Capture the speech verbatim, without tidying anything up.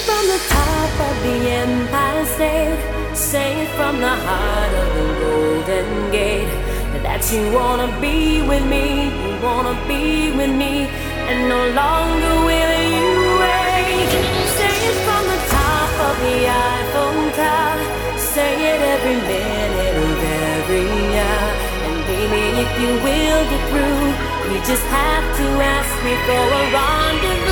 from the top of the Empire State, say it from the heart of the Golden Gate, that you wanna be with me, you wanna be with me, and no longer will you wait. Say it from the top of the Eiffel Tower, say it every minute of every hour, and baby, if you will get through, you just have to ask me for a rendezvous.